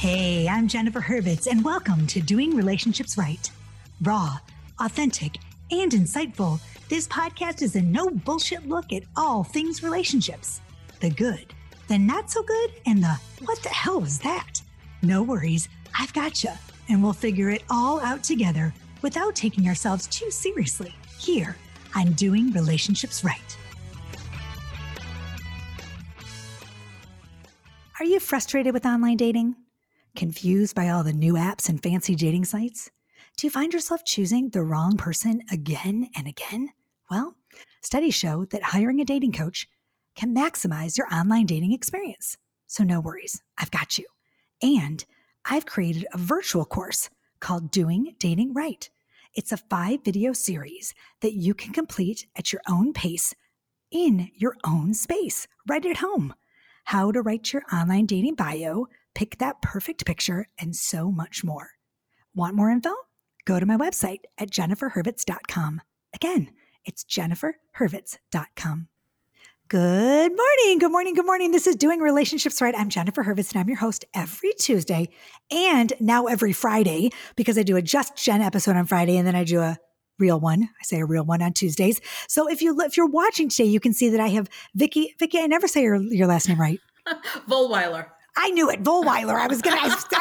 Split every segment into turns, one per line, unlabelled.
Hey, I'm Jennifer Hurwitz, and welcome to Doing Relationships Right. Raw, authentic, and insightful, this podcast is a no bullshit look at all things relationships. The good, the not so good, and the what the hell was that? No worries, I've got you, and we'll figure it all out together without taking ourselves too seriously here on Doing Relationships Right. Are you frustrated with online dating? Confused by all the new apps and fancy dating sites? Do you find yourself choosing the wrong person again and again? Well, studies show that hiring a dating coach can maximize your online dating experience. So no worries, I've got you. And I've created a virtual course called Doing Dating Right. It's a 5-video series that you can complete at your own pace in your own space, right at home. How to write your online dating bio, pick that perfect picture, and so much more. Want more info? Go to my website at jenniferhurwitz.com. Again, it's jenniferhurwitz.com. Good morning. Good morning. Good morning. This is Doing Relationships Right. I'm Jennifer Hurwitz, and I'm your host every Tuesday and now every Friday, because I do a Just Jen episode on Friday and then I do a real one. I say a real one on Tuesdays. So if you're watching today, you can see that I have Vicky. Vicky, I never say your last name right.
Vollweiler.
I knew it, Vollweiler. I was gonna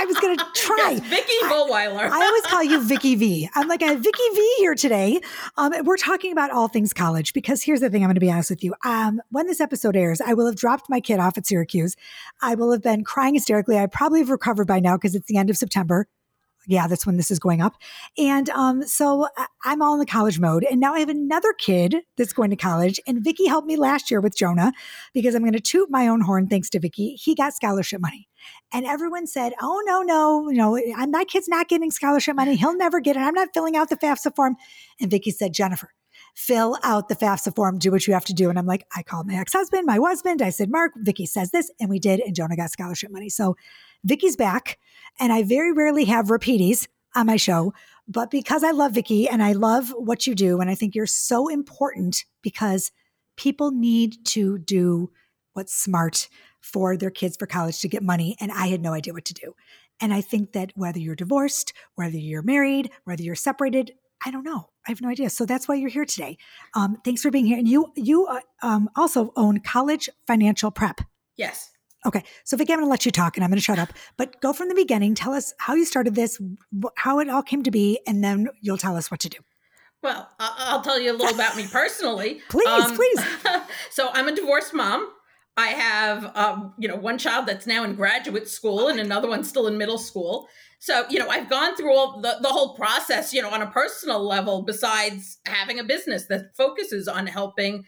try.
Yes, Vicky Vollweiler.
I always call you Vicky V. I'm like, I have Vicky V here today. We're talking about all things college, because here's the thing. I'm going to be honest with you. When this episode airs, I will have dropped my kid off at Syracuse. I will have been crying hysterically. I probably have recovered by now because it's the end of September. Yeah, that's when this is going up. And so I'm all in the college mode. And now I have another kid that's going to college. And Vicky helped me last year with Jonah, because I'm going to toot my own horn thanks to Vicky. He got scholarship money. And everyone said, oh, no, my kid's not getting scholarship money. He'll never get it. I'm not filling out the FAFSA form. And Vicky said, Jennifer, fill out the FAFSA form, do what you have to do. And I'm like, I called my ex-husband, my husband. I said, Mark, Vicky says this. And we did. And Jonah got scholarship money. So Vicky's back. And I very rarely have repeaties on my show, but because I love Vicky and I love what you do, and I think you're so important, because people need to do what's smart for their kids for college to get money. And I had no idea what to do. And I think that whether you're divorced, whether you're married, whether you're separated, I don't know. I have no idea. So that's why you're here today. Thanks for being here. And you also own College Financial Prep.
Yes.
Okay. So Vicky, I'm going to let you talk and I'm going to shut up, but go from the beginning. Tell us how you started this, how it all came to be, and then you'll tell us what to do.
Well, I'll tell you a little about me personally.
Please.
So I'm a divorced mom. I have, one child that's now in graduate school and another one still in middle school. So, I've gone through all the whole process, on a personal level, besides having a business that focuses on helping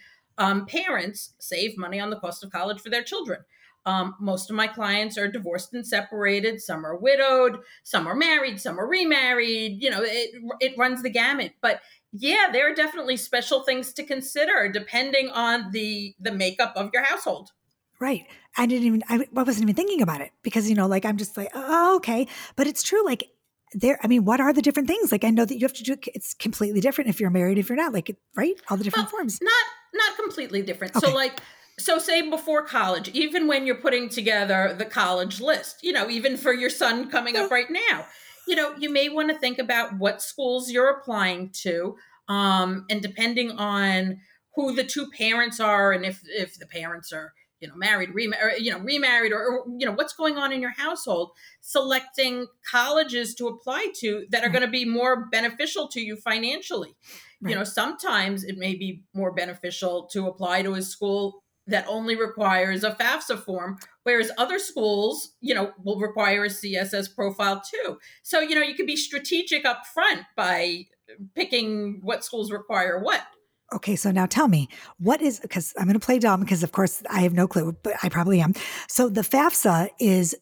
parents save money on the cost of college for their children. Most of my clients are divorced and separated. Some are widowed, some are married, some are remarried. It runs the gamut. But yeah, there are definitely special things to consider depending on the makeup of your household.
Right. I wasn't even thinking about it because, I'm just like, oh, okay. But it's true. Like what are the different things? Like, I know that you have to do, it's completely different if you're married, if you're not, right? All the different forms.
Not completely different.
Okay.
So say before college, even when you're putting together the college list, even for your son coming up right now, you may want to think about what schools you're applying to. And depending on who the two parents are and if the parents are, married, remarried, or what's going on in your household, selecting colleges to apply to that are going to be more beneficial to you financially. Right. Sometimes it may be more beneficial to apply to a school that only requires a FAFSA form, whereas other schools, will require a CSS profile too. So, you could be strategic up front by picking what schools require what.
Okay, so now tell me, because I'm going to play dumb because, of course, I have no clue, but I probably am. So the FAFSA is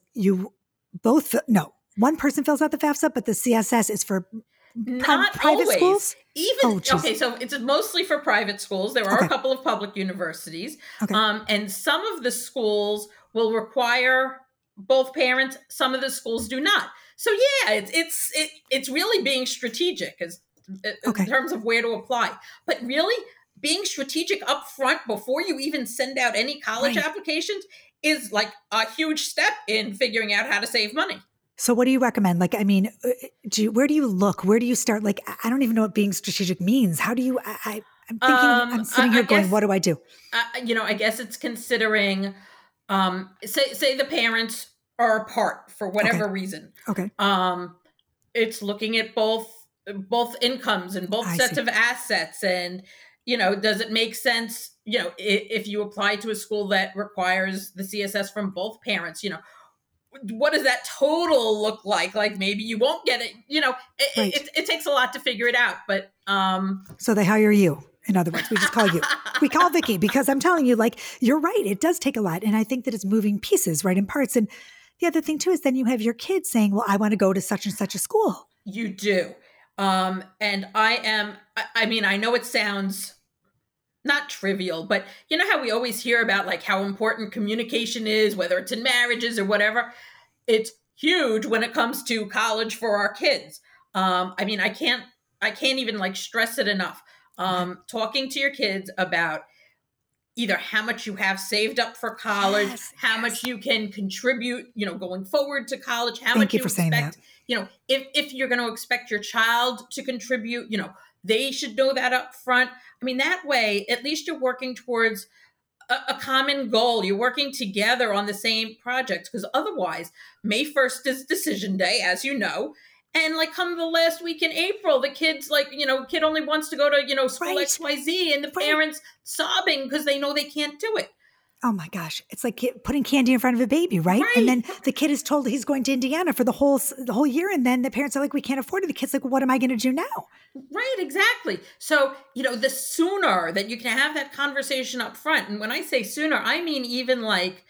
one person fills out the FAFSA, but the CSS is for
not
private
always.
schools?
Okay, so it's mostly for private schools. There are a couple of public universities. Okay. And some of the schools will require both parents. Some of the schools do not. So yeah, it's really being strategic in terms of where to apply. But really, being strategic up front before you even send out any college applications is like a huge step in figuring out how to save money.
So what do you recommend? Like, I mean, where do you look? Where do you start? Like, I don't even know what being strategic means. How do you, I'm thinking, I'm sitting here going, what do I do?
I guess it's considering, say the parents are apart for whatever reason.
Okay.
It's looking at both incomes and both sets of assets, and does it make sense? If you apply to a school that requires the CSS from both parents, what does that total look like? Like maybe you won't get it. It takes a lot to figure it out. But
so they hire you. In other words, we just call you. We call Vicki because I'm telling you, like, you're right. It does take a lot. And I think that it's moving pieces, right, in parts. And the other thing, too, is then you have your kids saying, well, I want to go to such and such a school.
You do. And I know it sounds not trivial, but you know how we always hear about like how important communication is, whether it's in marriages or whatever. It's huge when it comes to college for our kids. I can't even like stress it enough. Talking to your kids about either how much you have saved up for college, how much you can contribute, going forward to college, how much you expect, if you're going to expect your child to contribute, they should know that up front. I mean, that way, at least you're working towards a common goal. You're working together on the same project, because otherwise, May 1st is decision day, as you know. And like come the last week in April, the kid's like, kid only wants to go to, school XYZ, and the parents sobbing because they know they can't do it.
Oh my gosh. It's like putting candy in front of a baby, right? And then the kid is told he's going to Indiana for the whole year. And then the parents are like, we can't afford it. The kid's like, well, what am I going to do now?
Right, exactly. So, the sooner that you can have that conversation up front. And when I say sooner, I mean even like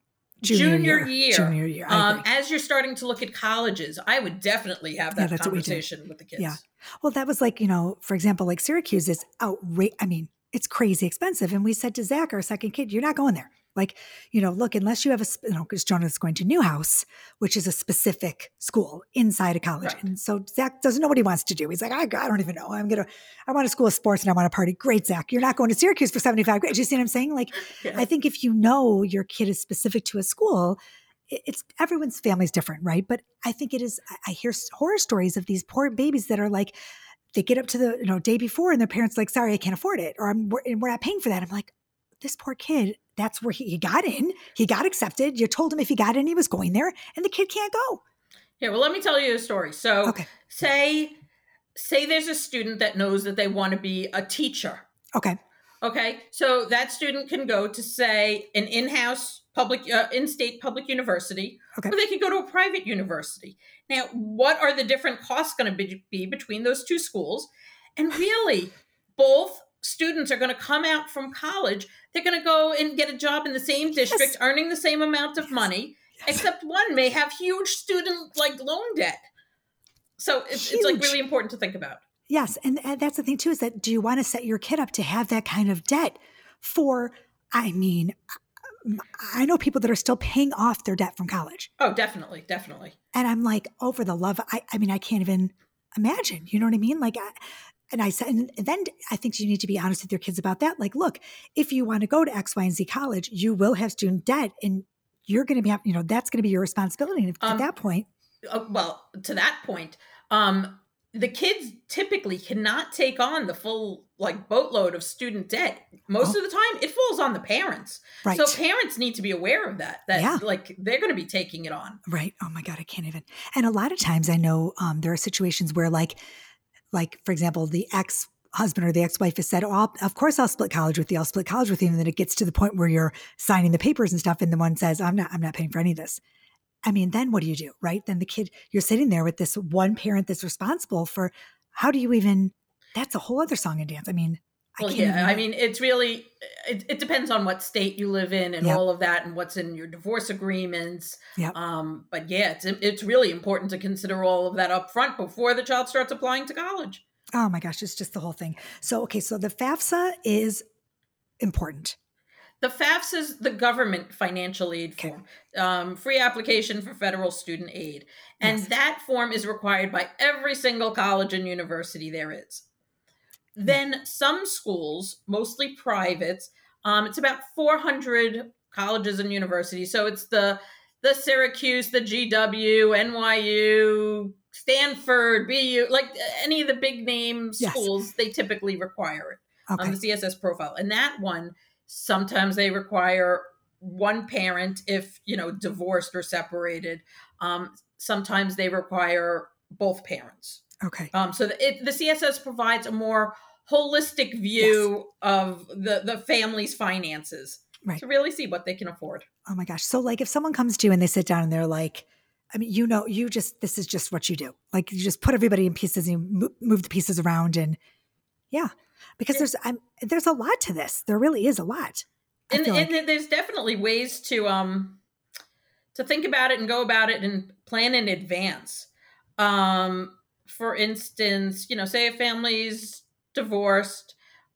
junior year. As you're starting to look at colleges, I would definitely have that conversation with the kids.
Yeah. Well, that was like, for example, like Syracuse is outrageous. I mean, it's crazy expensive. And we said to Zach, our second kid, you're not going there. Like, look, unless you have because Jonathan's going to Newhouse, which is a specific school inside a college. Right. And so Zach doesn't know what he wants to do. He's like, I don't even know. I want a school of sports and I want to party. Great, Zach. You're not going to Syracuse for 75 grand. Do you see what I'm saying? Like, I think if your kid is specific to a school, it's everyone's family is different, right? But I think it is, I hear horror stories of these poor babies that are like, they get up to the day before and their parents are like, sorry, I can't afford it. Or we're not paying for that. I'm like, this poor kid, that's where he got in. He got accepted. You told him if he got in, he was going there, and the kid can't go.
Yeah, well, let me tell you a story. So say there's a student that knows that they want to be a teacher. Okay. So that student can go to, say, an in-house in-state public university, or they could go to a private university. Now, what are the different costs going to be between those two schools? And really, both students are going to come out from college. They're going to go and get a job in the same district, earning the same amount of money, except one may have huge student loan debt. So it's like really important to think about.
Yes. And that's the thing too, is that do you want to set your kid up to have that kind of debt for, I know people that are still paying off their debt from college.
Oh, definitely.
And I'm like, oh, for the love, I can't even imagine, you know what I mean? Like, and I said, and then I think you need to be honest with your kids about that. Like, look, if you want to go to X, Y, and Z college, you will have student debt, and you're going to be, that's going to be your responsibility. And at that point.
Well, to that point, the kids typically cannot take on the full boatload of student debt. Most of the time it falls on the parents. Right. So parents need to be aware of that they're going to be taking it on.
Right. Oh my God, I can't even. And a lot of times I know there are situations where like, for example, the ex-husband or the ex-wife has said, oh, of course I'll split college with you. I'll split college with you. And then it gets to the point where you're signing the papers and stuff. And the one says, I'm not paying for any of this. I mean, then what do you do, right? Then the kid, you're sitting there with this one parent that's responsible for, how do you even, that's a whole other song and dance. I mean,
it's really, it depends on what state you live in and all of that and what's in your divorce agreements. Yep. But yeah, it's really important to consider all of that up front before the child starts applying to college.
Oh my gosh, it's just the whole thing. So, so the FAFSA is important.
The FAFSA is the government financial aid form, free application for federal student aid. And that form is required by every single college and university there is. Then some schools, mostly privates, it's about 400 colleges and universities. So it's the the Syracuse, the GW, NYU, Stanford, BU, like any of the big name schools, they typically require it on the CSS profile. And that one, sometimes they require one parent if, divorced or separated. Sometimes they require both parents.
Okay.
So the CSS provides a more holistic view of the family's finances to really see what they can afford.
Oh my gosh. So like if someone comes to you and they sit down and they're like, I mean, this is just what you do. Like you just put everybody in pieces and you move the pieces around and because there's a lot to this. There really is a lot.
And there's definitely ways to think about it and go about it and plan in advance. For instance, say a family's divorced,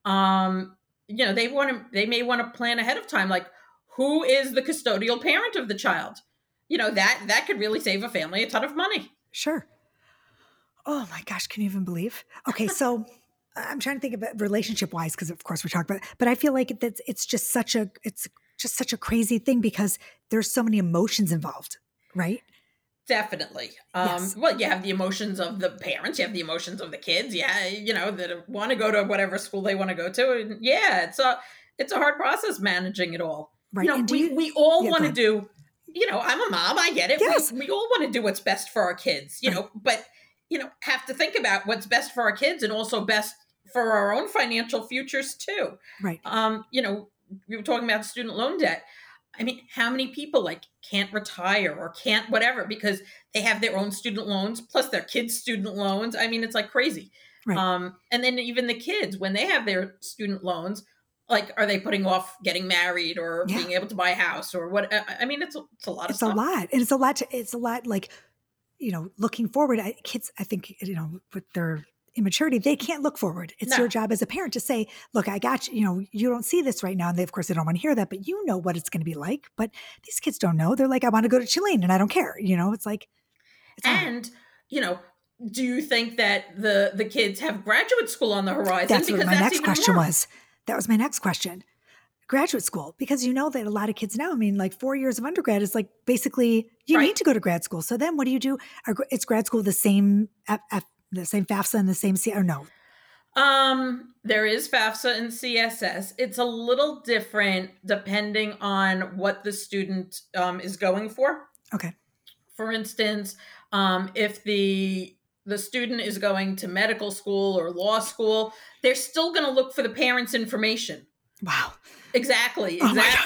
they may want to plan ahead of time, like who is the custodial parent of the child? That could really save a family a ton of money.
Sure. Oh my gosh, can you even believe? Okay, so I'm trying to think about relationship wise, because of course we're talking about, but I feel like it's just such a crazy thing because there's so many emotions involved, right?
Definitely.
Yes.
Well, you have the emotions of the parents, you have the emotions of the kids. Yeah. That want to go to whatever school they want to go to. And it's a hard process managing it all.
Right.
We all want to do, I'm a mom, I get it.
Yes.
We all want to do what's best for our kids, but, have to think about what's best for our kids and also best for our own financial futures too.
Right.
We were talking about student loan debt. I mean, how many people can't retire or can't whatever because they have their own student loans plus their kids' student loans. I mean, it's like crazy.
Right.
And then even the kids, when they have their student loans, are they putting off getting married or being able to buy a house or what? I mean, it's a lot of stuff.
It's a lot. And it's a lot like, looking forward. Kids, I think, with their immaturity, they can't look forward. It's your job as a parent to say, look, I got you, you don't see this right now. And of course they don't want to hear that, but you know what it's going to be like. But these kids don't know. They're like, I want to go to Chilean and I don't care. It's like,
and, do you think that the kids have graduate school on the horizon?
That's what my next question was. That was my next question. Graduate school, because that a lot of kids now, I mean, 4 years of undergrad is basically you need to go to grad school. So then what do you do? It's grad school the same the same FAFSA and the same or no?
There is FAFSA and CSS. It's a little different depending on what the student is going for.
Okay.
For instance, if the student is going to medical school or law school, they're still going to look for the parents' information.
Wow.
Exactly.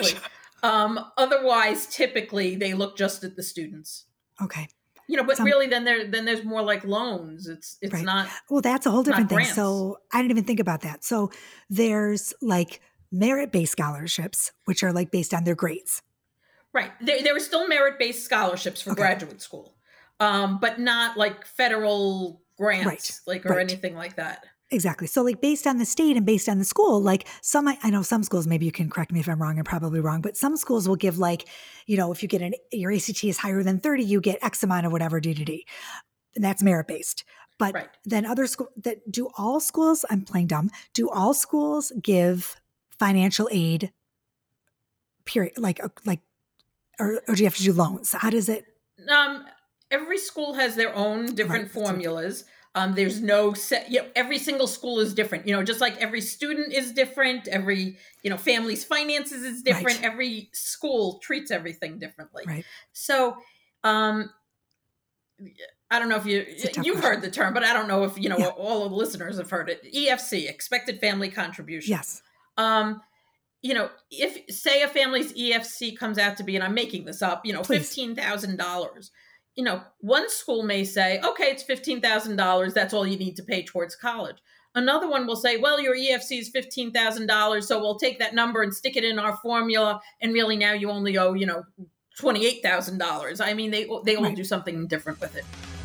Oh otherwise, typically they look just at the students.
Okay.
But really then there's more like loans. It's
right.
not.
Well, that's a whole different thing.
Grants.
So I didn't even think about that. So there's merit-based scholarships, which are based on their grades.
Right. There are still merit-based scholarships for graduate school, but not federal grants, or anything like that.
Exactly. So based on the state and based on the school, I know some schools, maybe you can correct me if I'm wrong, I'm probably wrong, but some schools will give if you get your ACT is higher than 30, you get X amount of whatever D. And that's merit-based. But then other schools do all schools, I'm playing dumb, do all schools give financial aid period? Or do you have to do loans? How does it?
Every school has their own different formulas. There's no set, every single school is different, just like every student is different, every, family's finances is different. Right. Every school treats everything differently.
Right.
So, I don't know if you've heard the term, but I don't know if, all of the listeners have heard it. EFC, expected family contribution.
Yes.
If say a family's EFC comes out to be, and I'm making this up, $15,000. One school may say, okay, it's $15,000. That's all you need to pay towards college. Another one will say, well, your EFC is $15,000. So we'll take that number and stick it in our formula. And really now you only owe, $28,000. I mean, they all do something different with it.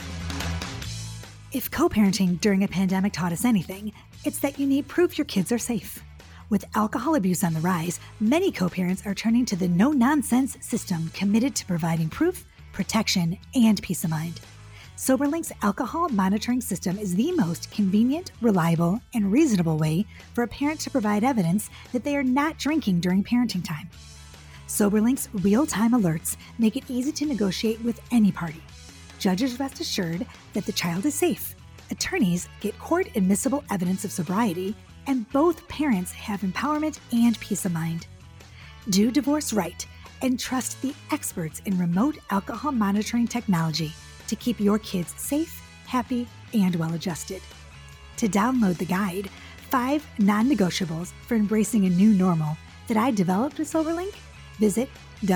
If co-parenting during a pandemic taught us anything, it's that you need proof your kids are safe. With alcohol abuse on the rise, many co-parents are turning to the no-nonsense system committed to providing proof, protection, and peace of mind. SoberLink's alcohol monitoring system is the most convenient, reliable, and reasonable way for a parent to provide evidence that they are not drinking during parenting time. SoberLink's real-time alerts make it easy to negotiate with any party. Judges rest assured that the child is safe. Attorneys get court-admissible evidence of sobriety, and both parents have empowerment and peace of mind. Do divorce right and trust the experts in remote alcohol monitoring technology to keep your kids safe, happy, and well-adjusted. To download the guide, 5 non-negotiables for embracing a new normal that I developed with SoberLink, visit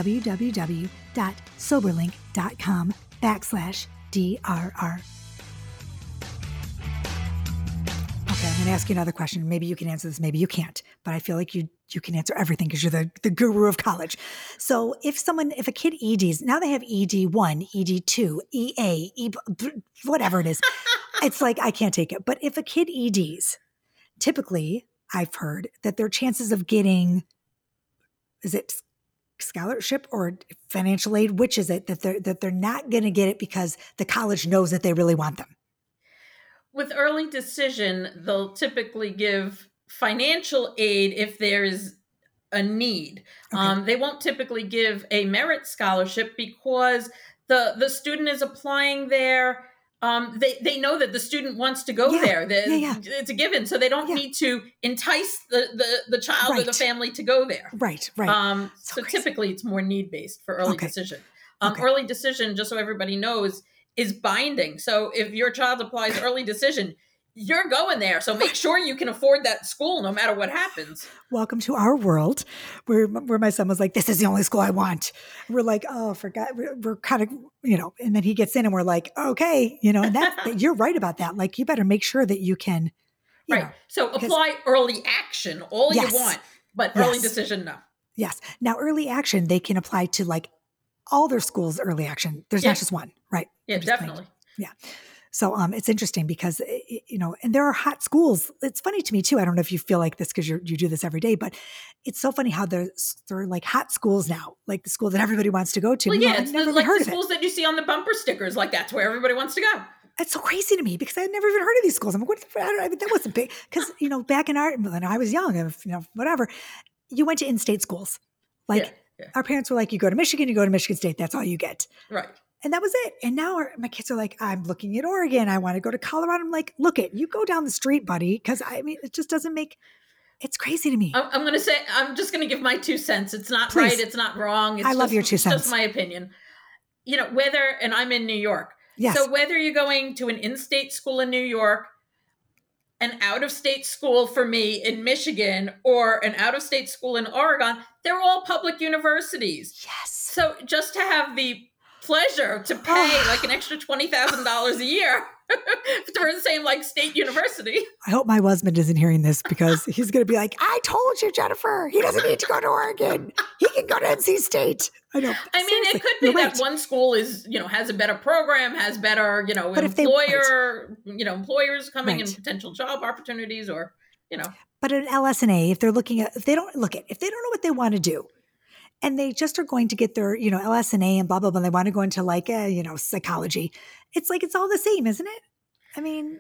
www.soberlink.com/DRR. Okay, I'm going to ask you another question. Maybe you can answer this, maybe you can't, but I feel like you can answer everything because you're the guru of college. So if a kid EDs, now they have ED1, ED2, EA, whatever it is. It's like, I can't take it. But if a kid EDs, typically I've heard that their chances of getting, is it scholarship or financial aid? Which is it that they're not going to get it because the college knows that they really want them?
With early decision, they'll typically give financial aid if there is a need.
Okay.
They won't typically give a merit scholarship because the student is applying there. They know that the student wants to go there. It's a given, so they don't need to entice the child or the family to go there.
Right.
So typically, it's more need-based for early decision. Early decision, just so everybody knows, is binding. So if your child applies early decision, you're going there. So make sure you can afford that school no matter what happens.
Welcome to our world where my son was like, this is the only school I want. We're like, oh, forgot. We're kind of, and then he gets in and we're like, okay, and you're right about that. Like, you better make sure that you can.
Right. So apply early action, all you want, but early decision, no.
Yes. Now, early action, they can apply to like all their schools early action. There's not just one, right?
Yeah, definitely.
Yeah. So it's interesting because, and there are hot schools. It's funny to me too. I don't know if you feel like this because you do this every day, but it's so funny how there are like hot schools now, like the school that everybody wants to go to.
Well, it's never like the schools that you see on the bumper stickers. Like that's where everybody wants to go.
It's so crazy to me because I had never even heard of these schools. I'm like, that wasn't big. Because, back when I was young, whatever, you went to in-state schools. Like our parents were like, you go to Michigan State. That's all you get.
Right.
And that was it. And now my kids are like, I'm looking at Oregon. I want to go to Colorado. I'm like, look you go down the street, buddy. Because it just doesn't it's crazy to me.
I'm just going to give my 2 cents. It's not
Please.
Right. It's not wrong.
I love your 2 cents.
It's just my opinion. And I'm in New York.
Yes.
So whether you're going to an in-state school in New York, an out-of-state school for me in Michigan, or an out-of-state school in Oregon, they're all public universities.
Yes.
So just to have the pleasure to pay like an extra $20,000 a year for the same like state university.
I hope my husband isn't hearing this because he's going to be like, I told you, Jennifer, he doesn't need to go to Oregon. He can go to NC State. I know.
I mean, it could be that one school is, has a better program, has better, employers coming and potential job opportunities or.
But an LS&A, if they don't know what they want to do, and they just are going to get their, LS&A and blah, blah, blah. They want to go into like, psychology. It's like, it's all the same, isn't it? I mean,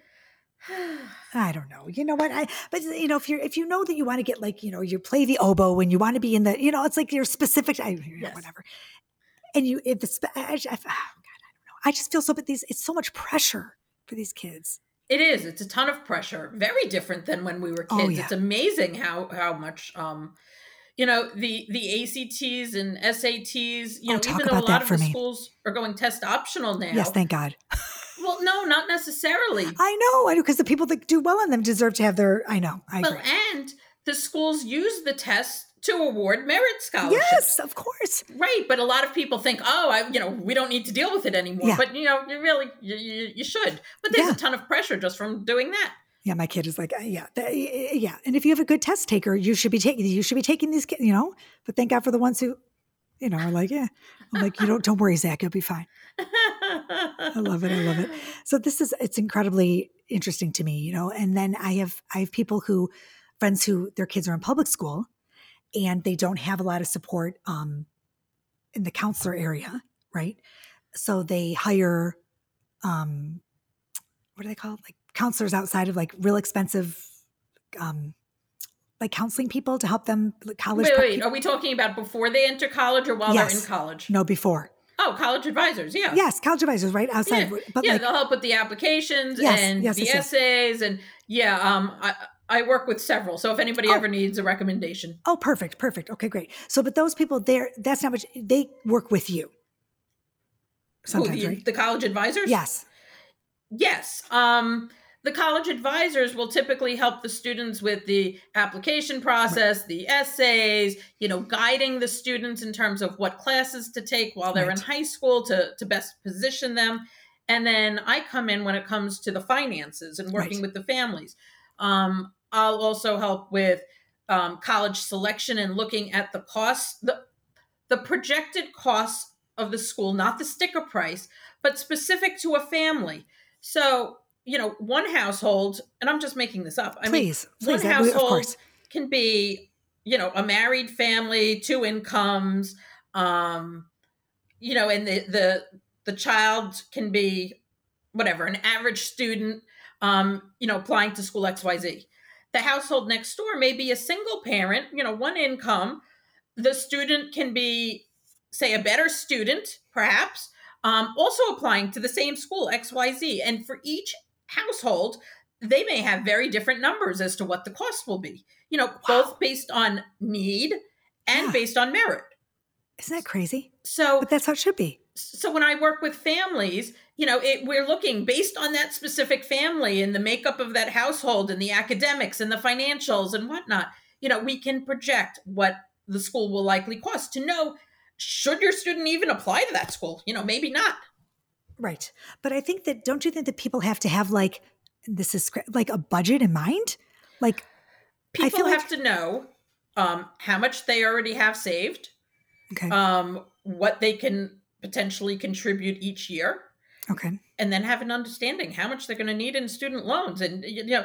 I don't know. You know what? If you know that you want to get like, you play the oboe when you want to be in the, it's like you're specific, whatever. And I don't know. I just feel it's so much pressure for these kids.
It is. It's a ton of pressure. Very different than when we were kids. Oh, yeah. It's amazing how much, the ACTs and SATs, even though a lot of the schools are going test optional now.
Yes, thank God.
Well, no, not necessarily.
I know, because the people that do well in them deserve to have their, I know. I agree.
And the schools use the test to award merit scholarships.
Yes, of course.
Right, but a lot of people think, we don't need to deal with it anymore. Yeah. But, you should. But there's a ton of pressure just from doing that.
Yeah, my kid is like, yeah. And if you have a good test taker, you should be taking these kids, but thank God for the ones who, are like, yeah. I'm like, don't worry, Zach, you'll be fine. I love it. So it's incredibly interesting to me, and then I have friends who their kids are in public school and they don't have a lot of support in the counselor area, right? So they hire, what are they called? Like counselors outside of like real expensive like counseling people to help them college?
Wait. Are we talking about before they enter college or while they're in college?
No, before.
Oh, college advisors. Yeah.
Yes. College advisors, right? Outside.
Yeah.
But
they'll help with the applications and the essays. And I work with several. So if anybody ever needs a recommendation.
Oh, perfect. Okay, great. So, but those people there, that's not much, they work with you. Sometimes, right?
The college advisors?
Yes.
Yes. The college advisors will typically help the students with the application process, the essays, guiding the students in terms of what classes to take while they're in high school to best position them. And then I come in when it comes to the finances and working with the families. I'll also help with college selection and looking at the costs, the projected costs of the school, not the sticker price, but specific to a family. So, one household, and I'm just making this up.
Please,
one household can be, a married family, 2 incomes, and the child can be whatever, an average student, applying to school XYZ. The household next door may be a single parent, 1 income. The student can be, say, a better student, perhaps, also applying to the same school, XYZ. And for each household, they may have very different numbers as to what the cost will be, both based on need and based on merit.
Isn't that crazy?
But
that's how it should be.
So when I work with families, we're looking based on that specific family and the makeup of that household and the academics and the financials and whatnot. We can project what the school will likely cost to know, should your student even apply to that school? Maybe not.
Right. But I think that, don't you think that people have to have this is like a budget in mind? Like
people have to know how much they already have saved, what they can potentially contribute each year.
Okay.
And then have an understanding how much they're going to need in student loans. And,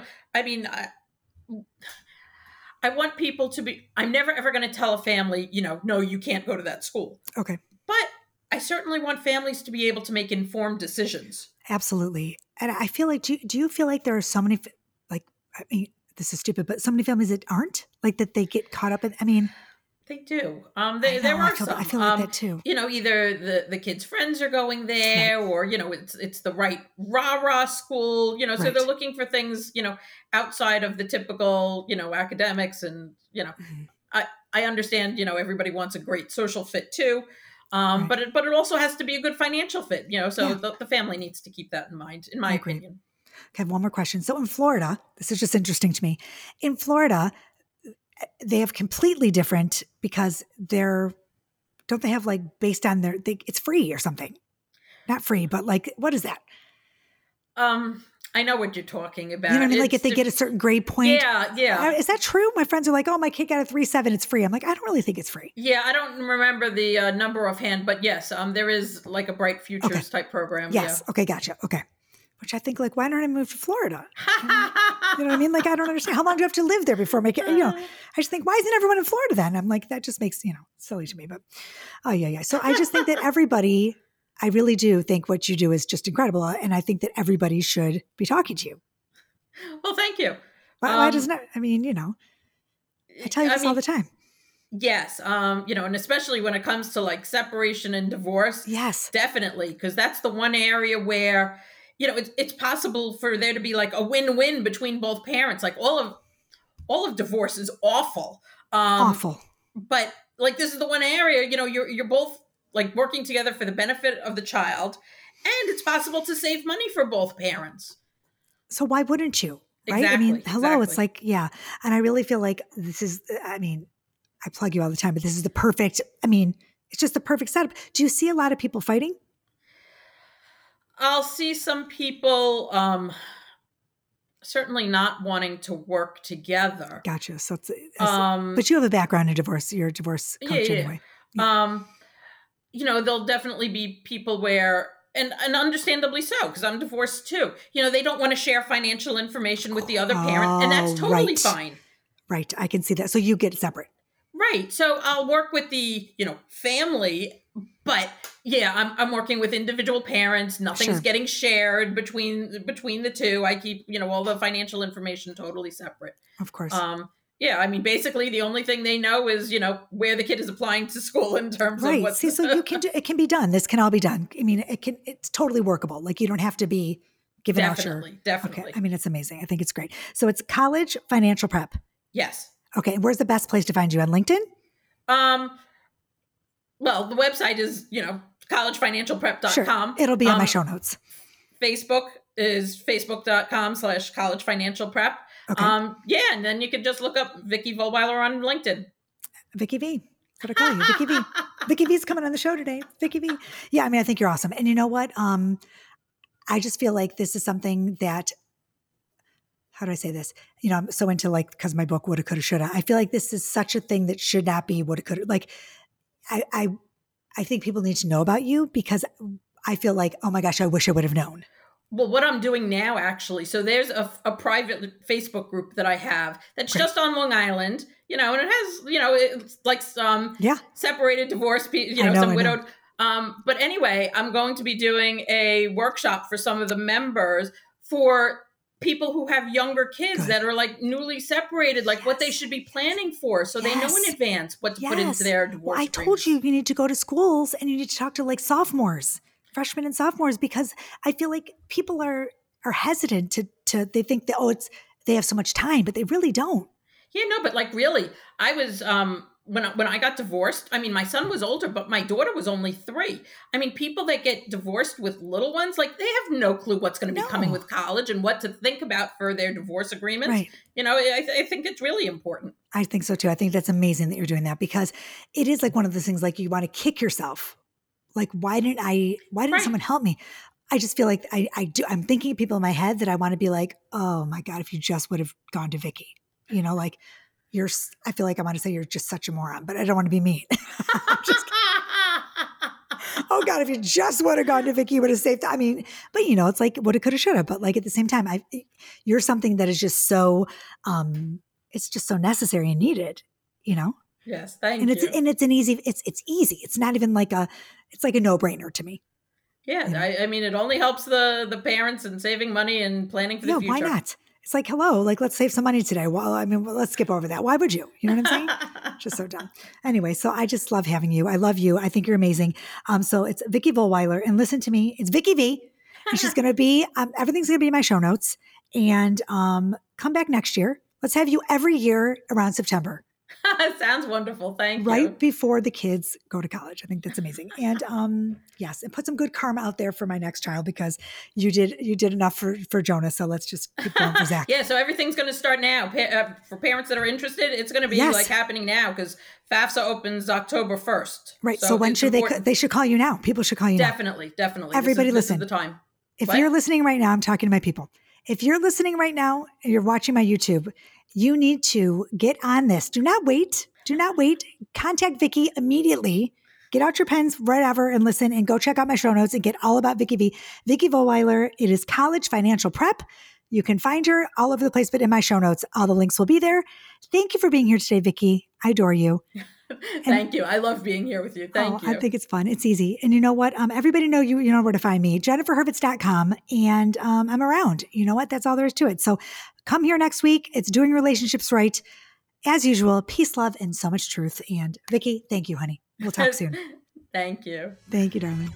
I want people to be, I'm never ever going to tell a family, no, you can't go to that school.
Okay.
But I certainly want families to be able to make informed decisions.
Absolutely. And I feel like, do you feel like there are so many, this is stupid, but so many families that aren't, that they get caught up in,
They do. There are some.
I feel like that too.
Either the kids' friends are going there, or it's the right rah-rah school. So they're looking for things outside of the typical academics, and I understand everybody wants a great social fit too, but it also has to be a good financial fit. So the family needs to keep that in mind, in my opinion.
Okay, I have one more question. So in Florida, this is just interesting to me. In Florida, they have completely different, because don't they have based on it's free or something? Not free, but what is that?
I know what you're talking about.
You know what I mean? If they get a certain grade point.
Yeah.
Is that true? My friends are like, oh, my kid got a 3.7, it's free. I'm like, I don't really think it's free.
Yeah, I don't remember the number offhand, but yes, there is a Bright Futures type program.
Yes. Yeah. Okay, gotcha. Okay. Which I think, why don't I move to Florida? You know what I mean? I don't understand. How long do you have to live there before making, I just think, why isn't everyone in Florida then? I'm like, that just makes, silly to me. But, yeah. So I just think that everybody, I really do think what you do is just incredible. And I think that everybody should be talking to you.
Well, thank you.
Why doesn't it? I tell you this all the time.
Yes. And especially when it comes to separation and divorce.
Yes.
Definitely. Because that's the one area where, it's possible for there to be a win-win between both parents. All of divorce is awful.
Awful.
But this is the one area, you're both working together for the benefit of the child, and it's possible to save money for both parents.
So why wouldn't you? Right?
Exactly,
hello. Exactly. It's and I really feel like this is, I plug you all the time, but this is the perfect, it's just the perfect setup. Do you see a lot of people fighting?
I'll see some people certainly not wanting to work together.
Gotcha. So but you have a background in divorce. You're a divorce coach anyway.
Yeah. There'll definitely be people where, and understandably so, because I'm divorced too. They don't want to share financial information with the other parent, and that's totally fine.
Right. I can see that. So you get separate.
Right. So I'll work with the, family, but I'm working with individual parents. Nothing's getting shared between the two. I keep, all the financial information totally separate.
Of course.
Yeah, I mean, basically the only thing they know is, where the kid is applying to school in terms of what's...
See, so you can it can be done. This can all be done. I mean, it's totally workable. Like you don't have to be giving out your...
Definitely.
Okay. I mean, it's amazing. I think it's great. So it's College Financial Prep.
Yes.
Okay. Where's the best place to find you? On LinkedIn?
Well, the website is, collegefinancialprep.com.
Sure. It'll be on my show notes.
Facebook is facebook.com/collegefinancialprep.
Okay.
And then you can just look up Vicki Vollweiler on LinkedIn.
Vicki V. That's what I call you. Vicki V. Vicki V's coming on the show today. Vicki V. Yeah, I mean, I think you're awesome. And you know what? I just feel like this is something that, how do I say this? I'm so into because my book, Woulda, Coulda, Shoulda. I feel like this is such a thing that should not be woulda, coulda. Like, I think people need to know about you because I feel like, oh my gosh, I wish I would have known.
Well, what I'm doing now, actually, so there's a private Facebook group that I have that's just on Long Island, and it has, it's like some separated, divorced people, some widowed. But anyway, I'm going to be doing a workshop for some of the members for people who have younger kids that are like newly separated, like what they should be planning for. So they know in advance what to put into their divorce.
Well, I told you need to go to schools and you need to talk to sophomores. Freshmen and sophomores, because I feel like people are hesitant to they think that, they have so much time, but they really don't.
Yeah, no, but really, I was, when I got divorced, I mean, my son was older, but my daughter was only 3. I mean, people that get divorced with little ones, they have no clue what's going to be coming with college and what to think about for their divorce agreements.
Right.
I think it's really important.
I think so too. I think that's amazing that you're doing that because it is one of those things you want to kick yourself. Why didn't someone help me? I just feel like I do. I'm thinking of people in my head that I want to be oh my God, if you just would have gone to Vicki, I feel like I want to say you're just such a moron, but I don't want to be mean. Oh God, if you just would have gone to Vicki, you would have saved. I mean, but it's woulda, coulda, shoulda. But at the same time, you're something that is just so, it's just so necessary and needed,
Yes, thank
you.
It's
an easy. It's easy. It's not even it's like a no-brainer to me.
Yeah, I mean, it only helps the parents in saving money and planning for the future.
Why not? It's hello, let's save some money today. Well, I mean, let's skip over that. Why would you? You know what I'm saying? Just so dumb. Anyway, so I just love having you. I love you. I think you're amazing. So it's Vicki Vollweiler, and listen to me. It's Vicki V, and she's going to be. Everything's going to be in my show notes, and come back next year. Let's have you every year around September.
Sounds wonderful. Thank you.
Right before the kids go to college. I think that's amazing. And yes, and put some good karma out there for my next child because you did enough for Jonah. So let's just keep going for Zach.
Yeah. So everything's going to start now. For parents that are interested, it's going to be happening now because FAFSA opens October 1st.
Right. So when should they should call you now? People should call you
Definitely,
now.
Definitely.
Everybody listen.
This is the time.
If you're listening right now, I'm talking to my people. If you're listening right now and you're watching my YouTube, you need to get on this. Do not wait. Contact Vicki immediately. Get out your pens, whatever, and listen and go check out my show notes and get all about Vicki V. Vicki Vollweiler. It is College Financial Prep. You can find her all over the place, but in my show notes, all the links will be there. Thank you for being here today, Vicki. I adore you.
Thank you. I love being here with you. Thank you.
I think it's fun. It's easy. And you know what? Everybody know you know where to find me, jenniferhurwitz.com. And I'm around. You know what? That's all there is to it. So come here next week. It's Doing Relationships Right. As usual, peace, love, and so much truth. And Vicki, thank you, honey. We'll talk soon.
Thank you.
Thank you, darling.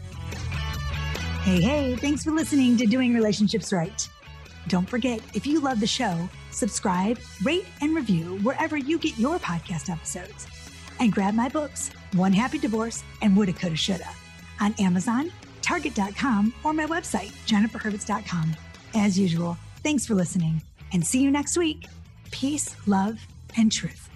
Hey, thanks for listening to Doing Relationships Right. Don't forget, if you love the show, subscribe, rate, and review wherever you get your podcast episodes. And grab my books, One Happy Divorce and Woulda, Coulda, Shoulda, on Amazon, Target.com, or my website, jenniferhurwitz.com. As usual, thanks for listening, and see you next week. Peace, love, and truth.